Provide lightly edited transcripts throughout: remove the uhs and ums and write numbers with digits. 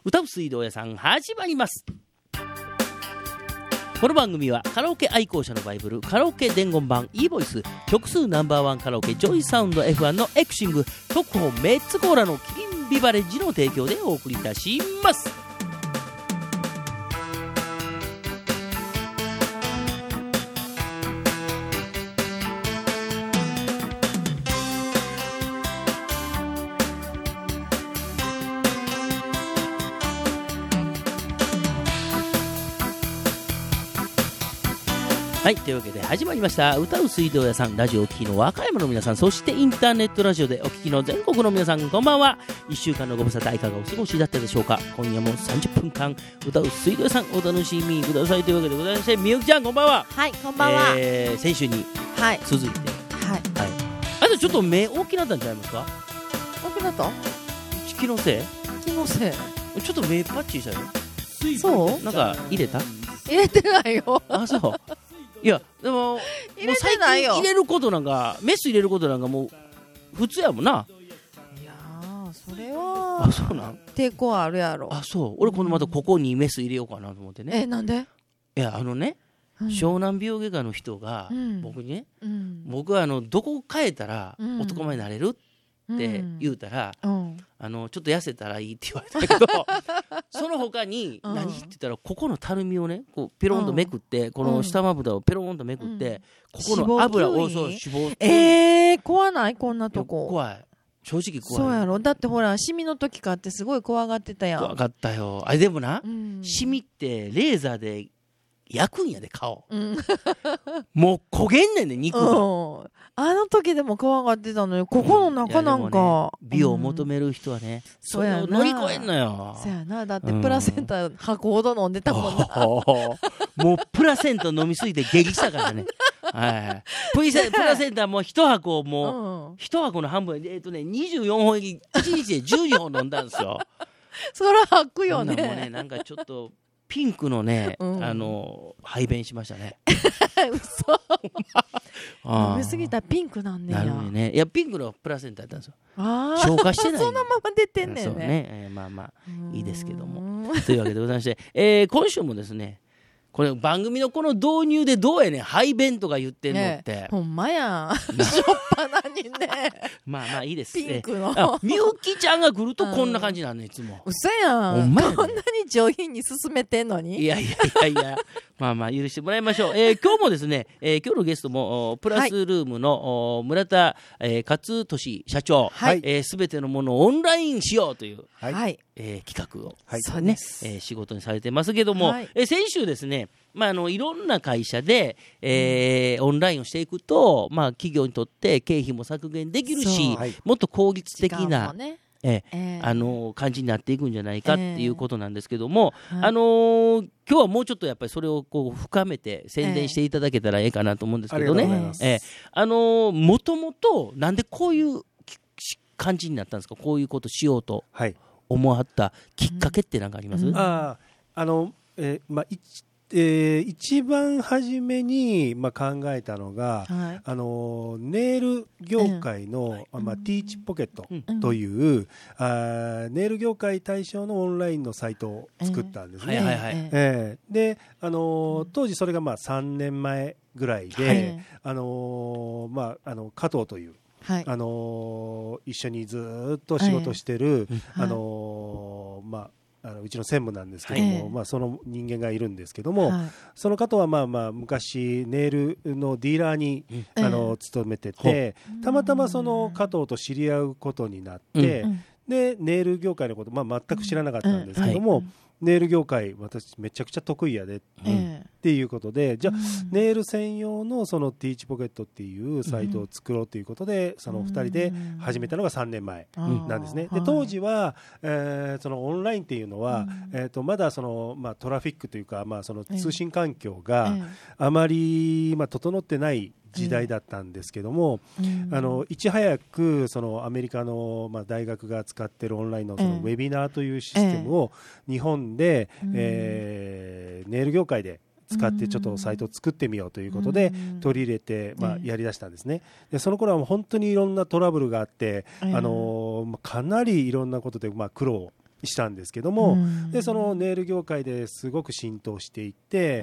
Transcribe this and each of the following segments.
歌う水道屋さん始まります。この番組はカラオケ愛好者のバイブル、カラオケ伝言版 e ボイス、曲数ナンバーワンカラオケジョイサウンド F1 のエクシング、特報メッツコーラのキリンビバレッジの提供でお送りいたします。はい、というわけで始まりました歌う水道屋さん。ラジオをお聞きの和歌山の皆さん、そしてインターネットラジオでお聞きの全国の皆さん、こんばんは。1週間のご無沙汰いかがお過ごしだったでしょうか。今夜も30分間歌う水道屋さんお楽しみくださいというわけでございまして、みゆきちゃんこんばんは。 はい、こんばんは。 先週に続いて、 はい、 あとちょっと目大きなったんちゃいますか。 大きなった？ 気のせい？ 気のせい。 ちょっと目パッチしたよ。 そう？ なんか入れた？ 入れてないよ。 あ、そう。いやでも入れてないよ。 もう最近入れることなんか、メス入れることなんかもう普通やもんな。 いやー、それはあ、そうなん。 抵抗あるやろ。 あ、そう。俺このまたここにメス入れようかなと思ってね。 なんで？ いや湘南美容外科の人が僕にね、僕はどこ変えたら男前になれるって言うたら、ちょっと痩せたらいいって言われたけどその他に何って言ったら、ここのたるみをねこうペロンとめくって、この下まぶたをペロンとめくって、ここの油をそう脂肪怖ない？こんなとこ怖い。正直怖い。 そうやろ。だってほらシミの時かってすごい怖がってたやん。 怖かったよ。あれでもな、シミってレーザーで焼くんやで顔、もう焦げんねんね肉が、 あの時でも怖がってたのよ。ここの中なんか、 美を求める人はね、それを乗り越えんのよ。 そうやな。だってプラセンタ箱ほど飲んでたもんな、 もうプラセンタ飲みすぎて下痢したからねはい、プラセンタもう一箱一箱の半分24本1日で12本飲んだんですよそら吐くよね。 もうね、なんかちょっとピンクのね、排便しましたね嘘飲みすぎたらピンクなんねや。 なるほどね。いやピンクのプラセンタやったんですよ。 消化してないそのまま出てんねんね。 そうね、まあまあいいですけどもというわけでございまして、今週もですね、これ番組のこの導入でどうやねん排便とか言ってんのって、 ほんまやんしょっぱなにねまあまあいいです。 ピンクのみゆきちゃんが来るとこんな感じなんね、いつも。 嘘やん。 ほんまやね。 こんなに上品に進めてんのに。 いやまあまあ許してもらいましょう。今日もですね、今日のゲストもプラスルームの村田勝利社長、すべてのものをオンラインしようという、企画を、仕事にされてますけども、先週ですね、いろんな会社で、オンラインをしていくと、企業にとって経費も削減できるし、もっと効率的な、感じになっていくんじゃないかっていうことなんですけども、今日はもうちょっとやっぱりそれをこう深めて宣伝していただけたらええかなと思うんですけどね。もともとなんでこういう感じになったんですか。こういうことしようと思わはったきっかけって何かあります？ 一番初めに考えたのが、ネイル業界の、ティーチポケットという、ネイル業界対象のオンラインのサイトを作ったんですね。で、当時それが3年前ぐらいで、加藤という一緒にずっと仕事してる、うちの専務なんですけども、その人間がいるんですけども、その方は昔ネイルのディーラーに勤めてて、たまたまその加藤と知り合うことになって、でネイル業界のこと、全く知らなかったんですけども、ネイル業界私めちゃくちゃ得意やでっていうことで、じゃあネイル専用のそのティーチポケットっていうサイトを作ろうということで、その2人で始めたのが3年前なんですね。で当時は、そのオンラインっていうのは、まだその、トラフィックというか、その通信環境があまり、整ってない時代だったんですけども、いち早くそのアメリカの大学が使っているオンラインのそのウェビナーというシステムを日本でネイル業界で使ってちょっとサイトを作ってみようということで取り入れてやりだしたんですね。でその頃は本当にいろんなトラブルがあって、かなりいろんなことで苦労したんですけども、でそのネイル業界ですごく浸透していって、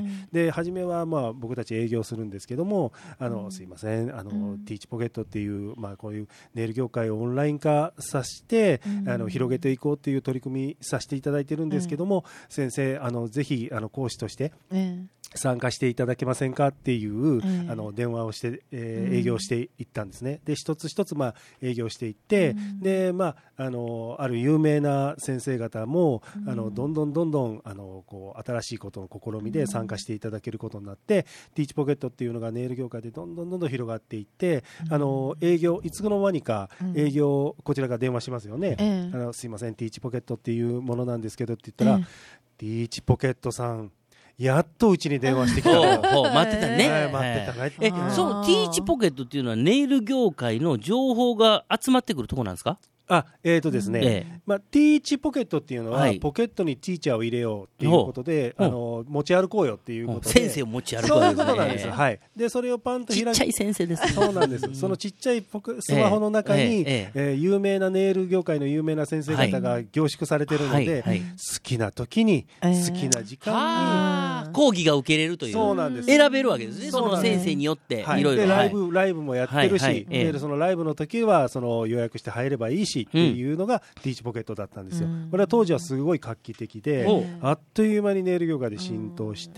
で初めは僕たち営業するんですけども、すいませんティーチポケットっていう、こういうネイル業界をオンライン化させて、広げていこうっていう取り組みさせていただいてるんですけども、先生ぜひ講師として参加していただけませんかっていう、電話をして、営業していったんですね。で一つ一つ営業していって、である有名な先生方もどんどんこう新しいことの試みで参加していただけることになって、ティーチポケットっていうのがネイル業界でどんどん広がっていって、営業いつの間にか営業こちらが電話しますよね。すいませんティーチポケットっていうものなんですけどって言ったら、ティーチポケットさんやっとうちに電話してきた待ってたね、 待ってたね。 そうティーチポケットっていうのはネイル業界の情報が集まってくるところなんですか？ ですね、ティーチポケットっていうのは、ポケットにティーチャーを入れようっていうことで、持ち歩こうよっていうことで、 先生を持ち歩こうそういうことなんですよ。でそれをパンと開く、 ちっちゃい先生です。 そうなんです。そのちっちゃいスマホの中に、有名なネイル業界の有名な先生方が凝縮されているので、好きな時に、好きな時間に講義が受けれるという、 そうなんです。 選べるわけですね。その先生によっていろいろ。 ライブもやってるし、そのライブの時はその予約して入ればいいしっていうのがティーチポケットだったんですよ。これは当時はすごい画期的で、あっという間にネイル業界で浸透して、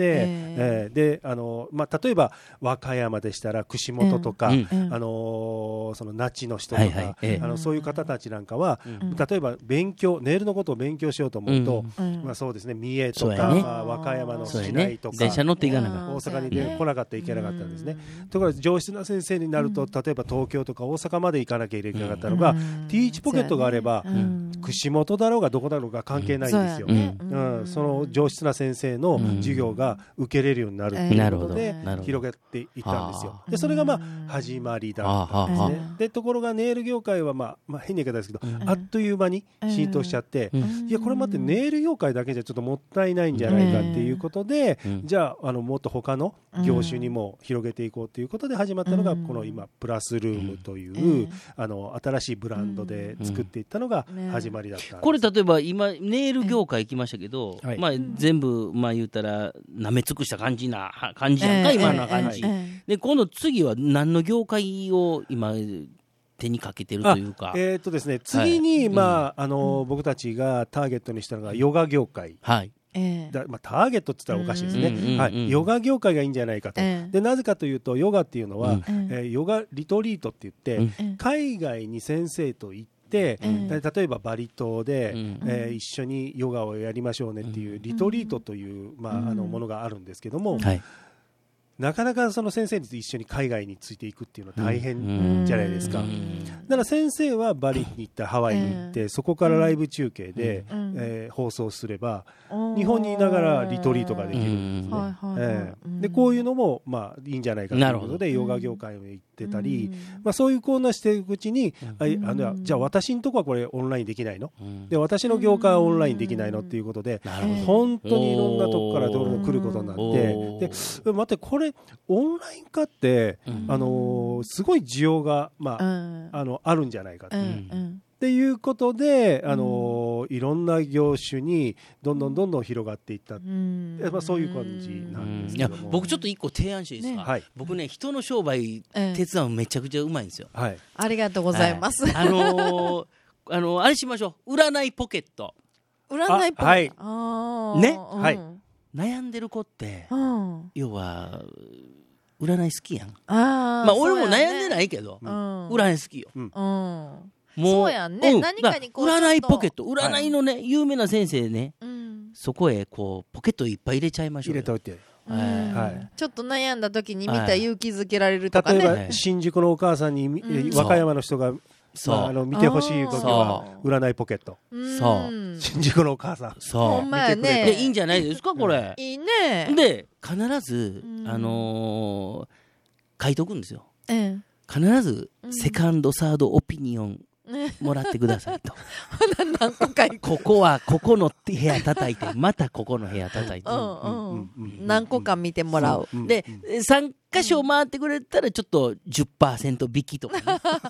で例えば和歌山でしたら串本とか、その那智の人とか、そういう方たちなんかは、例えばネイルのことを勉強しようと思うと、そうですね、三重とか、和歌山の市内とか、 電車乗っていかなかった、 大阪に来なかったらいけなかったんですね。ところが上質な先生になると、例えば東京とか大阪まで行かなきゃいけなかったのが、ティーチポケットがあれば、串本だろうがどこだろうが関係ないんですよ。その上質な先生の授業が受けれるようになるということで広げていったんですよ。でそれが始まりだったんですね。でところがネイル業界は変な言い方ですけど、あっという間に浸透しちゃって、いやこれ待ってネイル業界だけじゃちょっともったいないんじゃないかっていうことで、じゃあもっと他の業種にも広げていこうということで始まったのが、この今プラスルームという新しいブランドで作っていったのが始まりだったんです。 これ例えば今ネイル業界行きましたけど、全部言うたら舐め尽くした感じやんか、今の感じで、今度次は何の業界を今手にかけてるというか、 ですね、次に僕たちがターゲットにしたのがヨガ業界。ターゲットって言ったらおかしいですね。ヨガ業界がいいんじゃないかと。でなぜかというと、ヨガっていうのは、ヨガリトリートって言って、海外に先生と行って、例えばバリ島で、一緒にヨガをやりましょうねっていうリトリートという、ものがあるんですけども、なかなかその先生に一緒に海外についていくっていうのは大変じゃないですか。だから先生はバリに行ったハワイに行って、そこからライブ中継で、放送すれば日本にいながらリトリートができるんですね。でこういうのもいいんじゃないかということでヨガ業界に行ってたり、そういうコーナーしていくうちに、じゃあ私のとこはこれオンラインできないの、で私の業界はオンラインできないのっていうことで、本当にいろんなとこからどんどん来ることになって、で待ってこれオンライン化って、すごい需要が、あるんじゃないかっていうことで、いろんな業種にどんどん広がっていった、そういう感じなんですけども。 僕ちょっと一個提案していいですか？僕ね、人の商売手伝うのめちゃくちゃうまいんですよ。 ありがとうございます。 あれしましょう、占いポケット。 占いポケットね、悩んでる子って、要は占い好きやん。俺も悩んでないけど、占い好きよ。 そうやんね。何かにこう占いポケット、占いのね、有名な先生ね、そこへこうポケットいっぱい入れちゃいましょう。 入れておいて、 ちょっと悩んだ時に見た勇気づけられるとかね。 例えば新宿のお母さんに和歌山の人が見てほしい時は占いポケット。新宿のお母さん。 ほんまやね。 いいんじゃないですかこれ。 いいね。 で必ず書いとくんですよ。必ずセカンドサードオピニオンもらってくださいと。 何個かここはここの部屋叩いて、またここの部屋叩いて、 何個か見てもらう。 で3箇所回ってくれたらちょっと 10% 引きとかね。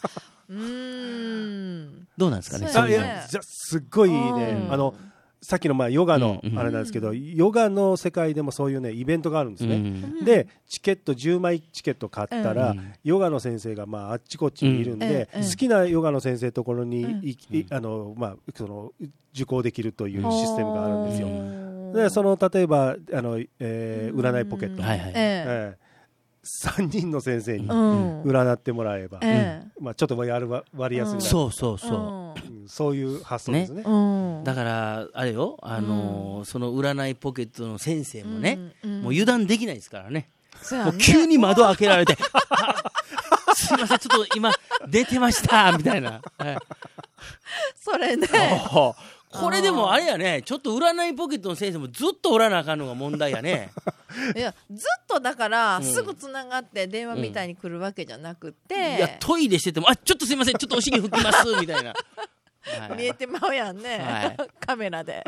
どうなんですかね。 いやすっごいね、さっきのヨガのあれなんですけど、ヨガの世界でもそういうねイベントがあるんですね。でチケット10枚チケット買ったら、ヨガの先生があっちこっちにいるんで、好きなヨガの先生のところにその受講できるというシステムがあるんですよ。で例えば占いポケット、3人の先生に占ってもらえば、ちょっと割安になる。そういう発想ですね。 だからあれよ、その占いポケットの先生もね、もう油断できないですからね。もう急に窓開けられてすいませんちょっと今出てましたみたいな。 それね。 これでもあれやね、ちょっと占いポケットの先生もずっとおらなあかんのが問題やね。 いやずっとだからすぐつながって電話みたいに来るわけじゃなくて、 いやトイレしててもちょっとすいませんちょっとお尻拭きますみたいな、 見えてまうやんね、カメラで、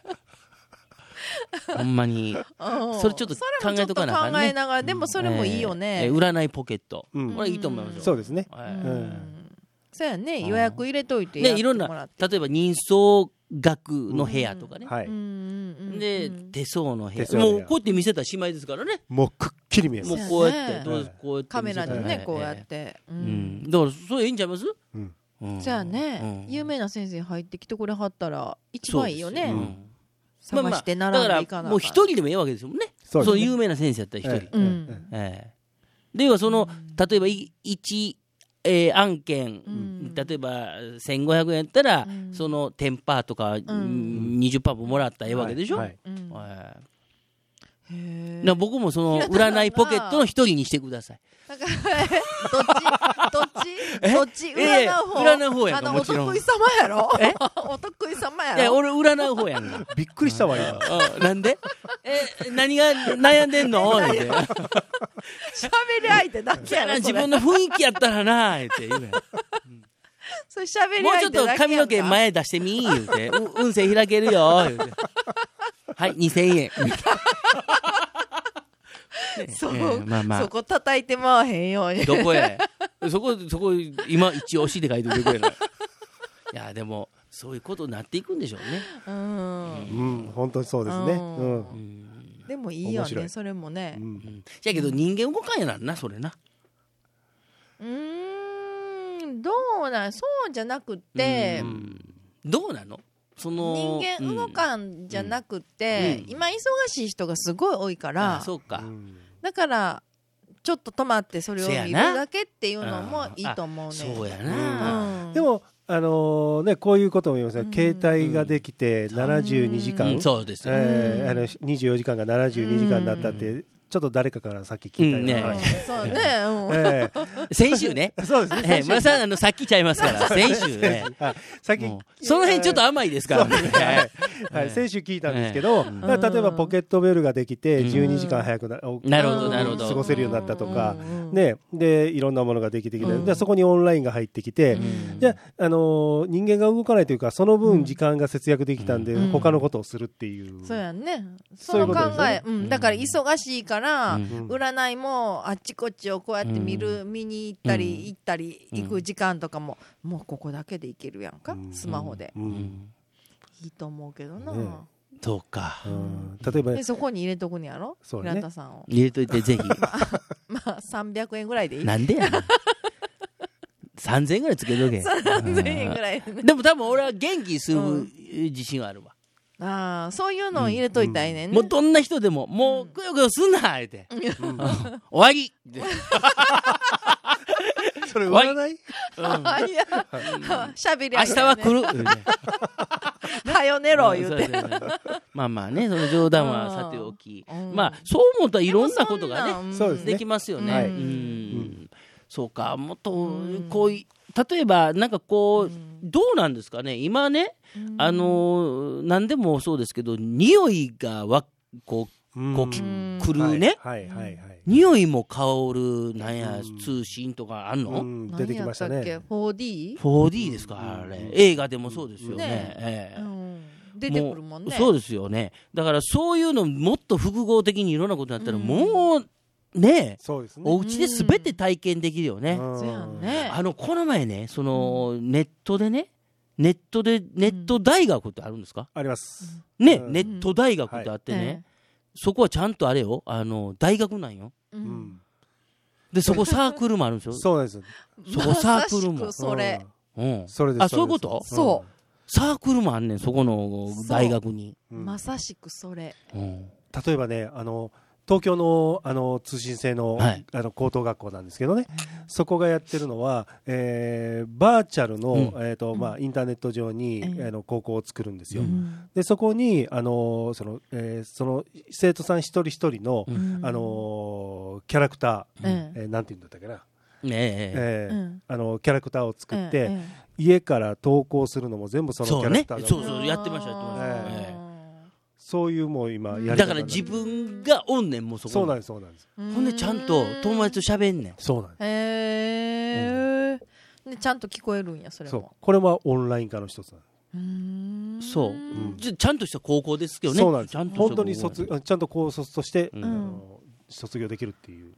ほんまにそれちょっと考えとかなあかんね。 考えながらでもそれもいいよね、 占いポケット、これいいと思いますよ。 そうですね。 そうやね、予約入れといていろんな例えば人相学の部屋とかね、で手相の部屋、もうこうやって見せたらしまいですからね。 もうくっきり見えます。 もうこうやってこうやってカメラでねこうやって、 だからそれいいんちゃいます？ じゃあね、有名な先生入ってきてくれはったら一番いいよね。探して並んでいかな。 もう一人でもいいわけですよね。その有名な先生やったら一人。ではその例えば1案件、例えば1500円やったら、その 10% とか、20% ももらったらええわけでしょ。僕もその占いポケットの一人にしてください。 どっち占う方やんか。もちろんお得意様やろ。お得意様やろ。 いや俺占う方やんか。 びっくりしたわ今。 なんで何が悩んでんのって。 喋り相手だけやろ。 自分の雰囲気やったらなーって言うやん。 それ喋りもう相手だけやんか。 ちょっと髪の毛前出してみー言うて、運勢開けるよ言うて、はい2000円そこ叩いてまわへんように。 どこへそこ今一押しで書いてくれない。いやでもそういうことになっていくんでしょうね。 本当にそうですね。 でもいいよねそれもね。 じゃけど人間動かんやなんなそれな。 どうなんそうじゃなくて、 どうなのその人間動かんじゃなくて、今忙しい人がすごい多いから、 そうか、 だからちょっと止まってそれを見るだけっていうのもいいと思うね。 そうやな。 でもこういうことも言いますね。携帯ができて72時間、 そうですよ。 24時間が72時間になったってちょっと誰かからさっき聞いたような話。 そうね。 先週ね。 そうですね。 村さんさっきちゃいますから先週ね。 さっきその辺ちょっと甘いですからね。 先週聞いたんですけど、例えばポケットベルができて12時間早く過ごせるようになったとかね、でいろんなものができてきて、でそこにオンラインが入ってきて、で人間が動かないというかその分時間が節約できたんで他のことをするっていう。 そうやね。その考え、だから忙しいから占いもあっちこっちをこうやって見に行ったり行く時間とかももうここだけで行けるやんか、スマホで。いいと思うけどな。 そうか。 例えばでそこに入れとくんやろ、平田さんを入れといてぜひ。 まあ300円ぐらいでいい。 なんでやねん。3000円ぐらいつけとけ。 3000円ぐらいでも多分俺は元気する自信はあるわ。 そういうのを入れといたいねんね。 もうどんな人でももうくよくよすんなって終わり。 それ占い？ しゃべり明日は来る。 はよ寝ろ言うて。 まあまあね、その冗談はさておき、まあそう思ったらいろんなことがねできますよね。そうか、もっとこう例えばなんかこうどうなんですかね、今ね、何でもそうですけど匂いがこう来るね、匂いも香るなんや通信とかあんの？ 出てきましたね。 4D ですか、あれ映画でもそうですよね。 出てくるもんね。 そうですよね。だからそういうのもっと複合的にいろんなことになったらもうね、 そうですね、 お家で全て体験できるよね。 そうやんね。 この前ね、そのネット大学ってあるんですか？ ありますね、ネット大学ってあってね、そこはちゃんとあれよ、大学なんよ。で、そこサークルもあるんですよ。 そうです。 そこサークルも。 それ。 それです。 あ、そういうこと？ そう。 サークルもあんねん、そこの大学に。 まさしくそれ。 例えばね、東京の通信制の高等学校なんですけどね、そこがやってるのは、バーチャルのインターネット上に高校を作るんですよ。でそこにその生徒さん一人一人のキャラクター、なんていうんだったっけな、キャラクターを作って、家から投稿するのも全部そのキャラクターが、 そうやってましたそういうもう今やり方だから自分がおんねん、もうそこ。 そうなんです、そうなんです。 ほんでちゃんと友達と喋んねん。 そうなんです。でちゃんと聞こえるんや、それも。 そう、これはオンライン化の一つなんです。 そう、ちゃんとした高校ですけどね。 そうなんです。本当にちゃんと高卒として卒業できるっていう。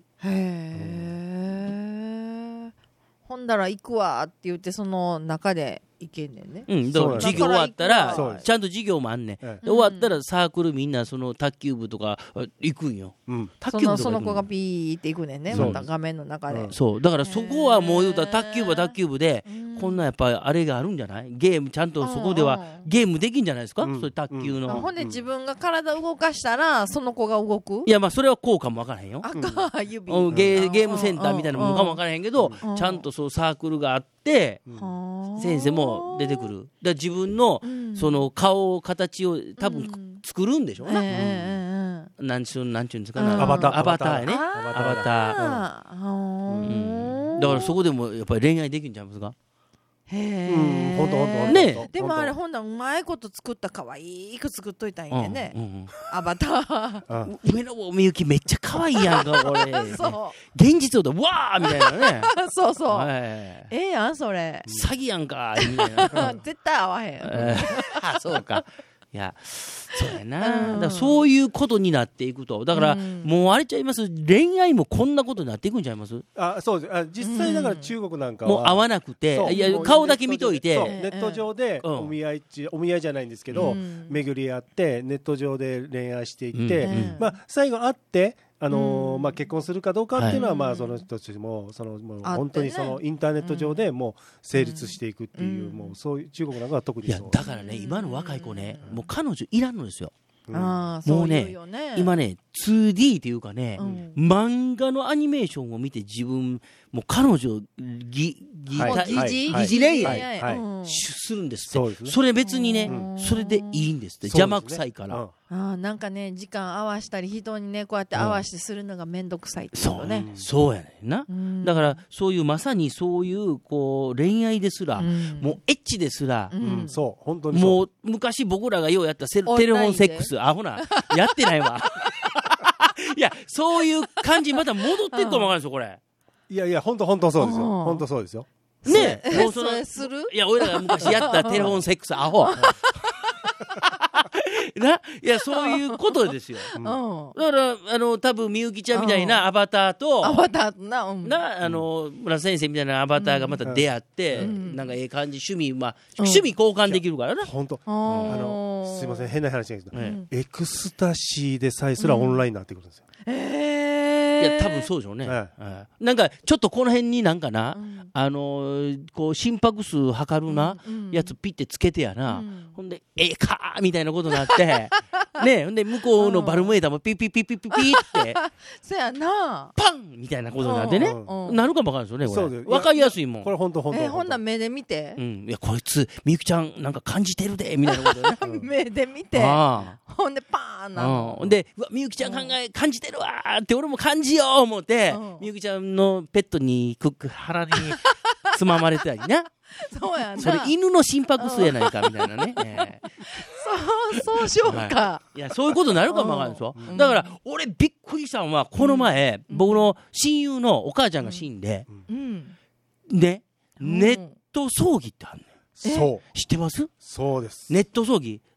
ほんだら行くわって言ってその中で行けんねんね。 だから授業終わったらちゃんと授業もあんねん。で終わったらサークルみんなその卓球部とか行くんよ。 卓球部とかその子がピーって行くねんね。また画面の中で。 そうだからそこはもう言うたら卓球部は卓球部でこんなやっぱりあれがあるんじゃない？ゲームちゃんとそこではゲームできんじゃないですか？そういう卓球の。 ほんで自分が体動かしたらその子が動く？ いやまあそれはこうかもわからへんよ。 指ゲームセンターみたいなものかもわからへんけどちゃんとそうサークルがあって先生も出てくる。だ自分のその顔形を多分作るんでしょうね。なんちゅうんですかね。アバターやね。アバター。だからそこでもやっぱり恋愛できるんちゃいますか？ ほんとね。でもあれほんならうまいこと作った可愛く作っといたんやね。アバター。 上野みゆきめっちゃ可愛いやんかこれ。現実だとわーみたいなね。 そうそう。やんそれ。 詐欺やんかみたいな。 絶対合わへん。 そうか。いやそうやな。だからそういうことになっていくと。だからもうあれちゃいます。恋愛もこんなことになっていくんちゃいます？ そうです。実際だから中国なんかはもう会わなくて、いや顔だけ見といて、 ネット上でお見合いじゃないんですけど巡り合ってネット上で恋愛していって最後会って結婚するかどうかっていうのはその人たちも本当にそのインターネット上でもう成立していくっていうもうそういう中国なんかは特にそう。 いやだからね今の若い子ねもう彼女いらんのですよ。もうね今ね 2D っていうかね漫画のアニメーションを見て自分もう彼女疑似恋愛するんですって。それ別にねそれでいいんですって。邪魔くさいからなんかね時間合わしたり人にねこうやって合わしてするのがめんどくさいってことね。 そうやねんな。だからそういうまさにそういうこう恋愛ですらもうエッチですらそう本当にもう昔僕らがようやったテレフォンセックスアホなやってないわ。いやそういう感じまた戻っていくかもわからないですよこれ。 いや本当そうですよ。本当そうですよ。 ねえもうそれする？ いや俺らが昔やったテレフォンセックスアホ。いやそういうことですよ。だから多分みゆきちゃんみたいなアバターと村先生みたいなアバターがまた出会ってなんかええ感じ趣味交換できるからな。 本当すいません変な話ですけどエクスタシーでさえすらオンラインになってくるんですよ。 いや多分そうでしょうね。なんかちょっとこの辺になんかなこう心拍数測るなやつピッてつけてやな。ほんでかみたいなことになってねほんで向こうのバルメーターもピッピッピッピッピッピッってそやなパンみたいなことになってねなるかもわかんないですよねこれ。わかりやすいもん。 これ本当ほんな目で見ていやこいつみゆきちゃんなんか感じてるでみたいなことね。 目で見てほんでパーンなの。 ほんでみゆきちゃん感じてるわって俺も感じよう思ってみゆきちゃんのペットに腹につままれてたりな。 そうやな。 それ犬の心拍数やないかみたいなね。 そうしようか。 いやそういうことになるかもわかんないですよ。だから俺びっくりしたのはこの前僕の親友のお母ちゃんが死んででネット葬儀ってあるねん。 そう知ってます？ そうです。 ネット葬儀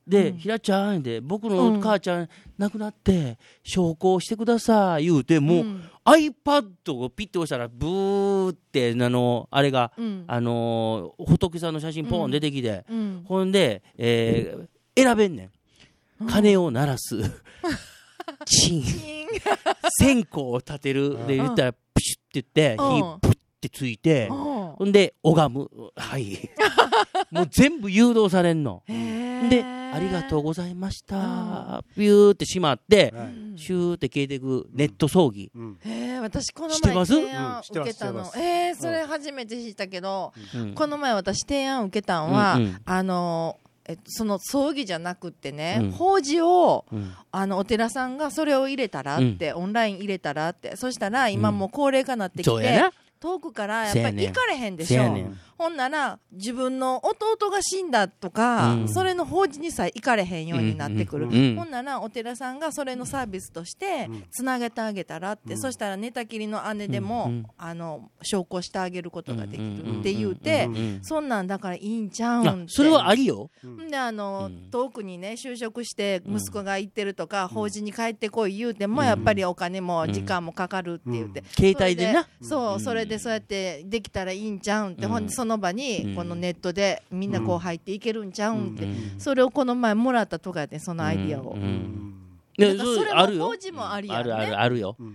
で、ひらちゃんで僕の母ちゃん亡くなって証拠をしてください言うて、もう、iPad をピッて押したらブーってあれが、仏さんの写真ポン出てきて、ほんで、選べんねん。鐘を鳴らすチン線香を立てるで言ったらプシュって言って火プッてついて、ほんで拝む、はいもう全部誘導されんので、ありがとうございましたビューってしまって、シューって消えていくネット葬儀。 私この前提案受けたの。それ初めて知ったけど、この前私提案受けたんは、その葬儀じゃなくってね、法事を、お寺さんがそれを入れたらって、オンライン入れたらって、そしたら今もう高齢化になってきて、遠くからやっぱり行かれへんでしょ。ほんなら自分の弟が死んだとか、それの法事にさえ行かれへんようになってくる。ほんならお寺さんがそれのサービスとしてつなげてあげたらって、そしたら寝たきりの姉でも、証拠してあげることができるって言うて、そんなんだからいいんちゃうんって。 それはありよ。 で遠くにね就職して息子が行ってるとか、法事に帰ってこい言うても、やっぱりお金も時間もかかるって言って、 携帯でな、 それでそうやってできたらいいんちゃうんって、ほんでその場にこのネットでみんなこう入っていけるんちゃうんって、それをこの前もらったとかで、そのアイディアを、それも法事もありやね。 あるよ。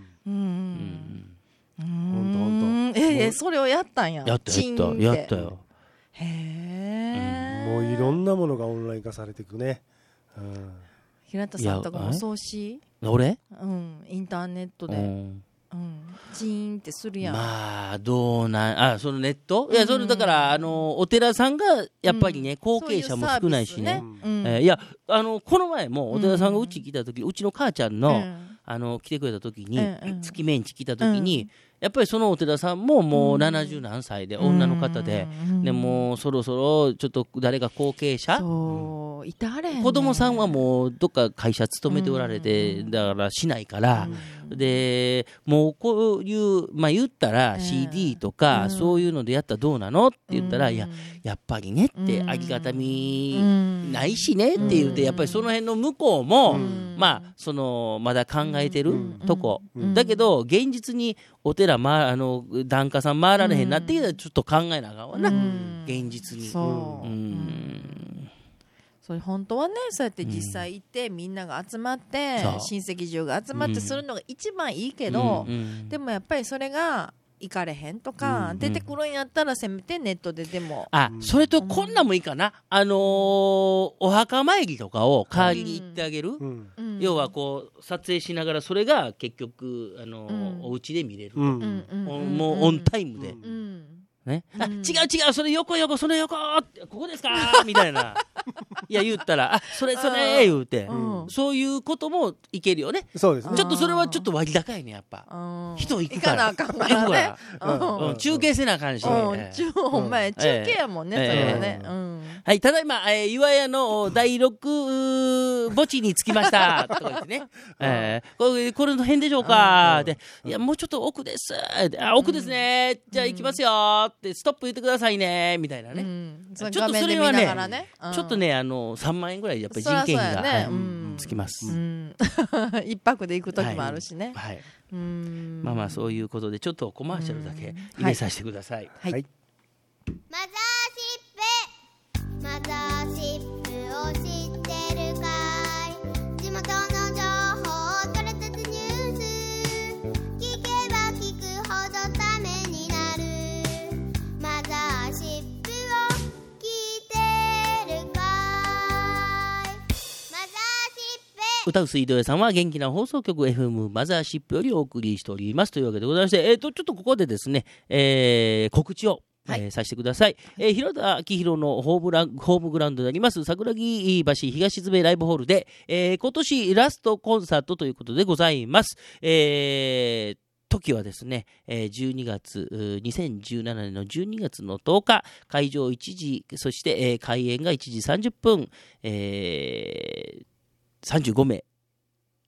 それをやったんや。 やったよ。 へえ。 もういろんなものがオンライン化されていくね。 平田さんとかもそうし、 俺インターネットでチーンってするやん。 まあどうなん、そのネット、いやそれだからお寺さんがやっぱりね、後継者も少ないしね。いやこの前もお寺さんがうち来た時、うちの母ちゃんの来てくれた時に、月命日来た時に、やっぱりそのお寺さんももう70何歳で、女の方で、でもうそろそろちょっと誰か後継者、 いたれんね。 子供さんはもうどっか会社勤めておられて、だからしないから、でもうこういう、言ったら CD とか、そういうのでやったらどうなのって言ったら、やっぱりねって、ありがたみないしねって言って、やっぱりその辺の向こうも、まだ考えてるとこ、だけど現実にお寺檀家さん回られへんなってきたら、ちょっと考えなあかんわな、現実に。 それ本当はね、そうやって実際行ってみんなが集まって、親戚中が集まってするのが一番いいけど、でもやっぱりそれが行かれへんとか、出てくるんやったらせめてネットででも。 それとこんなんもいいかな、お墓参りとかを代わりに行ってあげる、要はこう撮影しながら、それが結局お家で見れる、もうオンタイムで。ね、違うそれ横その横ってここですかみたいないや言ったらそれ言うて、そういうこともいけるよね。 そうですね。 ちょっとそれはちょっと割高いね、やっぱ人行くから行かなあかんね。 中継せなあかんし、 ほんまや中継やもんね、それはね。 はい、ただいま岩屋の第6墓地に着きましたとか言ってね、これの辺でしょうかで、いやもうちょっと奥です、奥ですね、じゃあ行きますよってストップ言ってくださいねみたいなね、ちょっとそれはね、ちょっとね3万円ぐらいやっぱり人件費がつきます。 一泊で行く時もあるしね。 まあそういうことで、ちょっとコマーシャルだけ入れさせてください。 マザーシップを知ってるかい、地元の情報を取れたてニュース、聞けば聞くほどためになる、マザーシップを聞いてるかい、マザーシップ。 歌う水道屋さんは元気な放送局 FM マザーシップよりお送りしておりますというわけでございまして、ちょっとここでですね、告知をさせてください。広田明宏のホームグラウンドであります桜木橋東詰ライブホールで、今年ラストコンサートということでございます。時はですね、2017年の12月の10日、会場1時、そして、開演が1時30分、35名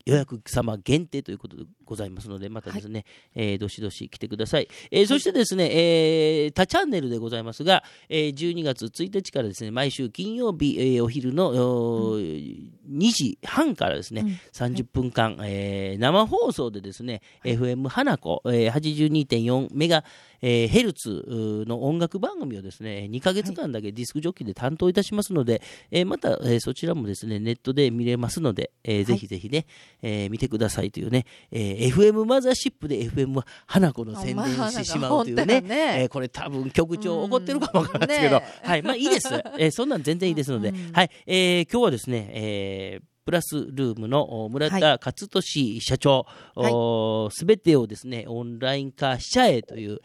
予約様限定ということでございますので、またですね、どしどし来てください。そしてですね、他チャンネルでございますが、12月1日からですね、毎週金曜日、お昼の、2時半からですね、30分間、生放送でですね、FM 花子、82.4 メガヘルツの音楽番組をですね、2ヶ月間だけディスクジョッキーで担当いたしますので、また、そちらもですね、ネットで見れますので、ぜひぜひね、見てくださいというね、FM マザーシップで FM 花子の宣伝してしまうというね、これ多分局長怒ってるかもわからないですけど、はい、まあいいです。そんなん全然いいですので、はい、今日はですね、プラスルームの村田勝利社長、すべてをですね、オンライン化しちゃえという、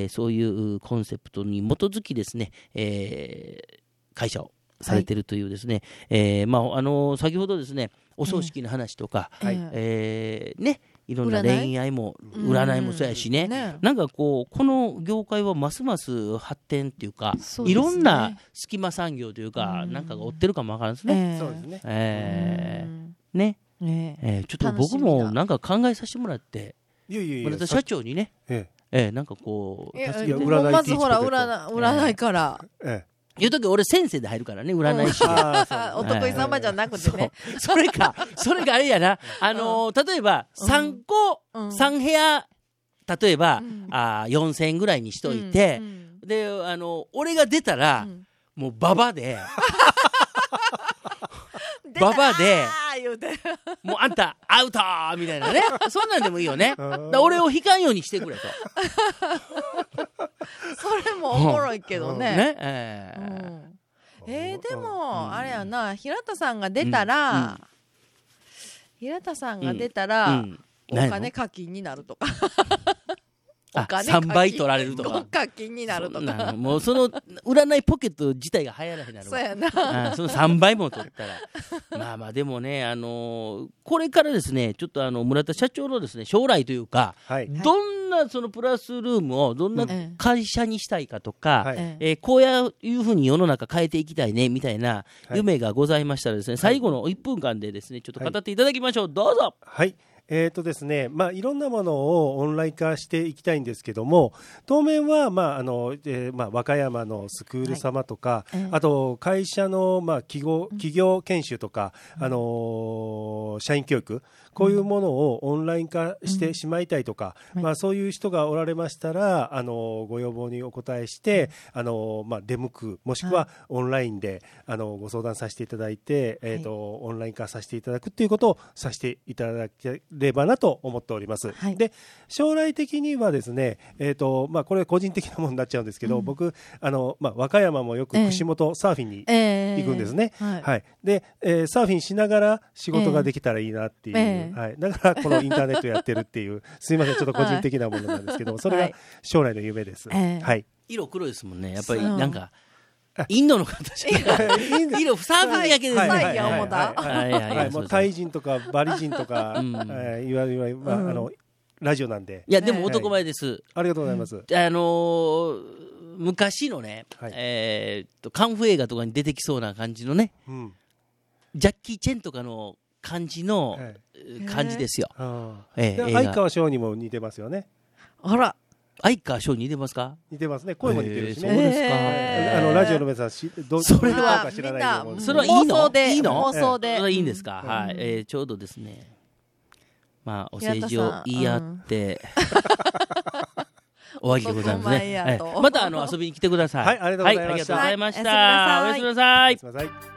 そういうコンセプトに基づきですね、会社をされているというですね、先ほどですね、お葬式の話とか、ね、いろんな恋愛も占いもそうやしね、なんかこの業界はますます発展っていうか、いろんな隙間産業というか、なんかが追ってるかもわからんですね。 そうですね。 ちょっと僕もなんか考えさせてもらって、村田社長にね、なんかこう、 まずほら占いから。 いうとき俺先生で入るからね、占い師で。 お得意様じゃなくてね。 それがあれやな。例えば、3部屋、例えば、4000円ぐらいにしといて、で、俺が出たら、もうババで、もうあんたアウトーみたいなね。そんなんでもいいよね。俺を引かんようにしてくれと。 それもおもろいけどね。でもあれやな、平田さんが出たら、お金課金になるとか。 3倍取られるとか。 課金になるとか。 もうその占いポケット自体が流行らへんなるわ。 そうやな。 その3倍も取ったら。まあでもね、これからですね、ちょっと村田社長のですね、将来というか、どんなそのプラスルームをどんな会社にしたいかとか、こういうふうに世の中変えていきたいね、みたいな夢がございましたらですね、最後の1分間でですね、ちょっと語っていただきましょう。どうぞ。 はい。ですね、いろんなものをオンライン化していきたいんですけども、当面は、和歌山のスクール様とか、あと会社の、企業研修とか、社員教育、こういうものをオンライン化してしまいたいとか、そういう人がおられましたら、ご要望にお答えして、出向く、もしくはオンラインでご相談させていただいて、オンライン化させていただくということをさせていただければなと思っております。で、将来的にはですね、これは個人的なものになっちゃうんですけど、僕和歌山もよく串本サーフィンに行くんですね。で、サーフィンしながら仕事ができたらいいなっていう、だからこのインターネットやってるっていう、すいません、ちょっと個人的なものなんですけど、それが将来の夢です。 色黒いですもんね、やっぱりなんか。インドの方じゃない。色サーフィンやけですね。 もうタイ人とかバリ人とか、いわゆるラジオなんで。 いやでも男前です。 ありがとうございます。 昔のね、カンフー映画とかに出てきそうな感じのね、ジャッキー・チェンとかの感じの感じですよ。 相川翔にも似てますよね。 あら。 相川翔に似てますか？ 似てますね。声も似てるしね。 そうですか。 ラジオの皆さんそれは知らないと思う。 それはいいの？いいの？ 放送で。 それはいいんですか？はい。ちょうどですね。お政治を言い合って終わりでございますね。また遊びに来てください。 はい、ありがとうございました。 おやすみなさい。 おやすみなさい。